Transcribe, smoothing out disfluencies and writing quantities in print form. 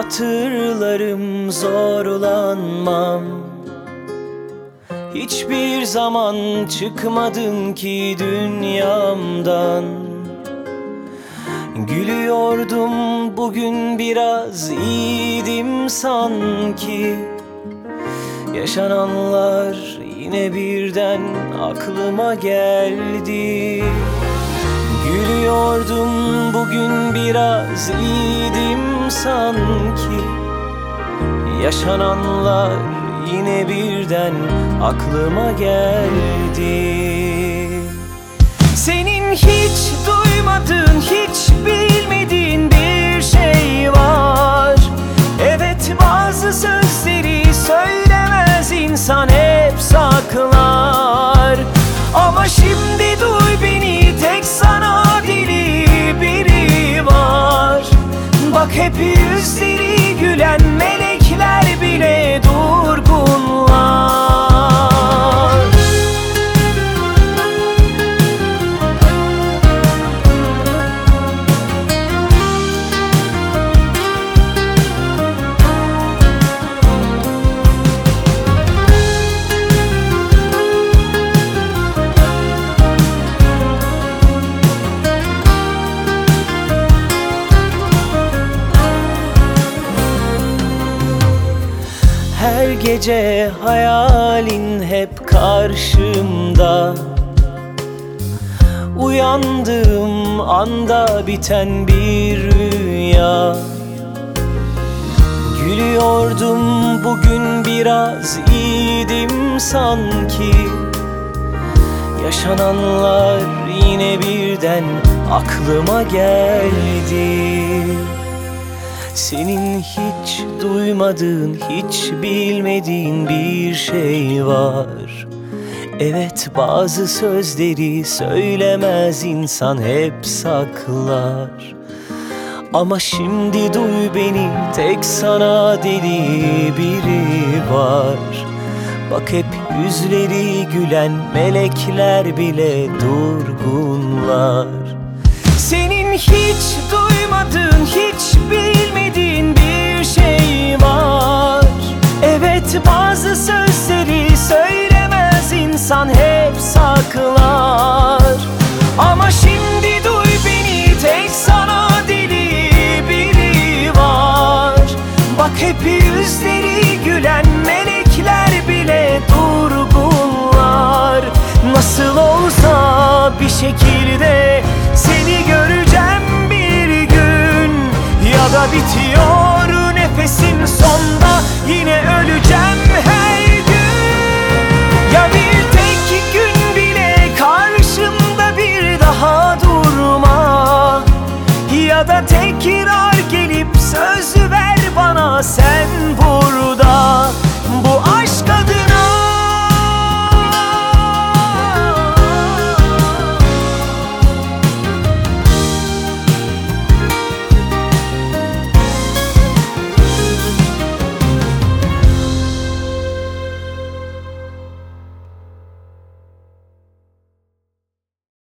Hatırlarım, zorlanmam. Hiçbir zaman çıkmadın ki dünyamdan. Gülüyordum, bugün biraz iyiydim sanki. Yaşananlar yine birden aklıma geldi. Gülüyordum, bugün biraz iyiydim sanki. Yaşananlar yine birden aklıma geldi. Senin hiç duymadığın, hiç bilmediğin bir şey var. Evet, bazı sözleri söylemez insan, hep saklar. Ama şimdi duy beni, tek sana deli biri var. Bak, hep yüzleri gülen melekler bile durgunlar. Her gece hayalin hep karşımda. Uyandığım anda biten bir rüya. Gülüyordum, bugün biraz iyiydim sanki. Yaşananlar yine birden aklıma geldi. Senin hiç duymadığın, hiç bilmediğin bir şey var. Evet, bazı sözleri söylemez insan, hep saklar. Ama şimdi duy beni, tek sana deli biri var. Bak, hep yüzleri gülen melekler bile durgunlar. Senin hiç duymadığın, hiç bilmediğin bir şey var. Evet, bazı sözleri söylemez insan, hep saklar. Ama şimdi duy beni, tek sana deli biri var. Bak, hep yüzleri gülen melekler bile durgunlar. Nasıl olsa bir şekilde seni göreceğim bir gün. Ya da bitiyor nefesim sonda, yine öleceğim her gün. Ya bir tek gün bile karşımda bir daha durma. Ya da tekrar gelip söz ver bana, sen bu